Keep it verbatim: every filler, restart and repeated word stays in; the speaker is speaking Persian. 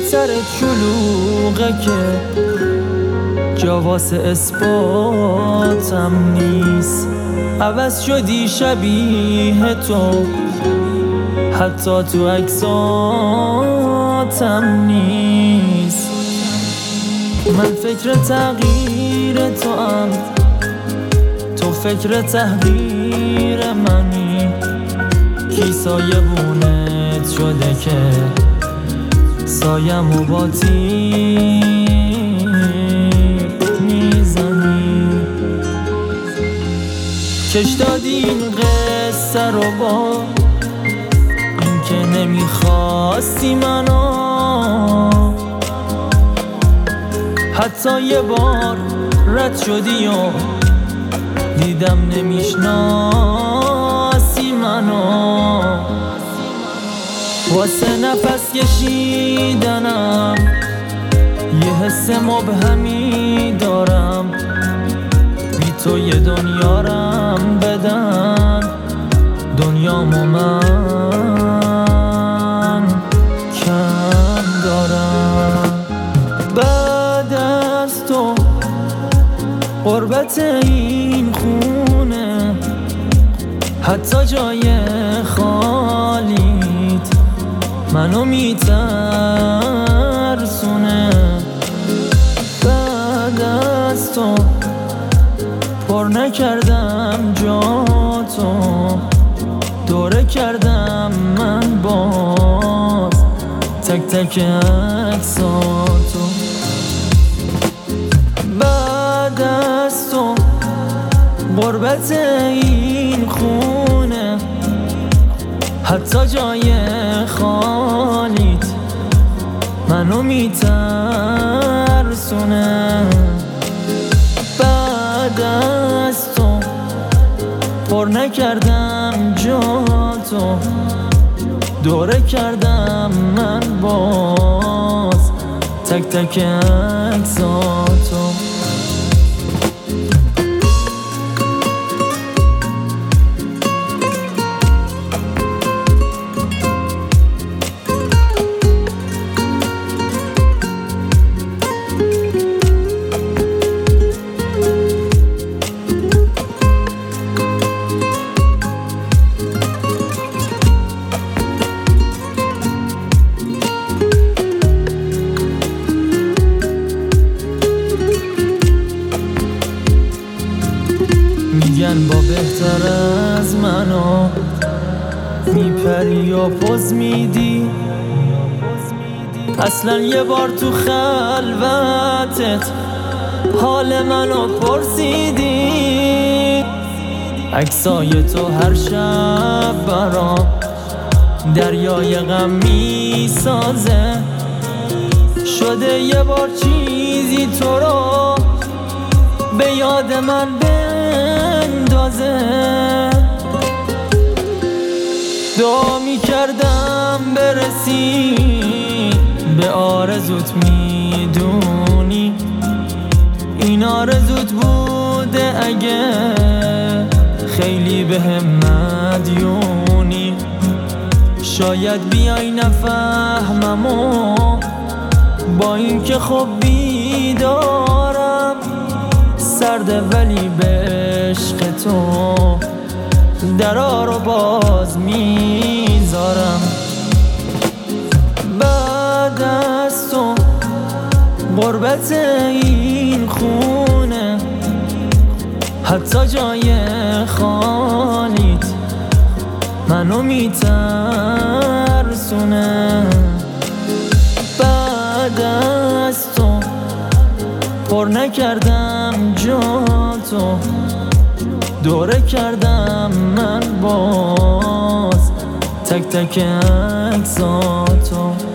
سرت شلوغه که جا واسه اثباتم نیست. عوض شدی شبیه تو، حتی تو عکساتم نیست. من فکر تغییر تو ام، تو فکر تحقیر منی. کی سایه بونت شده که سایم و با تیر میزنی. کش دادی این قصه رو با این که نمیخواستی منو، حتی یه بار رد شدی و دیدم نمیشناسی منو. واسه نفس کشیدنم یه حس مبهمی دارم، بی تو یه دنیارم بدن دنیامو من کم دارم. بعد از تو غربت این خونه، حتی جای خالیت منو میترسونه. بعد از تو پر نکردم جا تو، دوره کردم من باز تک تک عکساتو. بعد از تو غربت این خونه، حتی جای خالیت منو میترسونه. بعد از تو پر نکردم جا تو، دوره کردم من باز تک تک عکساتو. میگن با بهتر از منو میپری و پوز میدی، اصلا یه بار تو خلوتت حال منو پرسیدی. عکسای تو هر شب برام دریای غم میسازه، شده یه بار چیزی تو رو به یاد من بندازه. دعا میکردم برسی به آرزوت، میدونی این آرزوت بوده اگه خیلی بهم مدیونی. شاید بیای نفهمم و با این که خب بیدارم، سرده ولی به عشق تو درا رو باز میذارم. بعد از تو غربت این خونه، حتی جای خالیت منو میترسونه. بعد از تو پر نکردم جا تو، دوره کردم من باز تک تک عکساتو.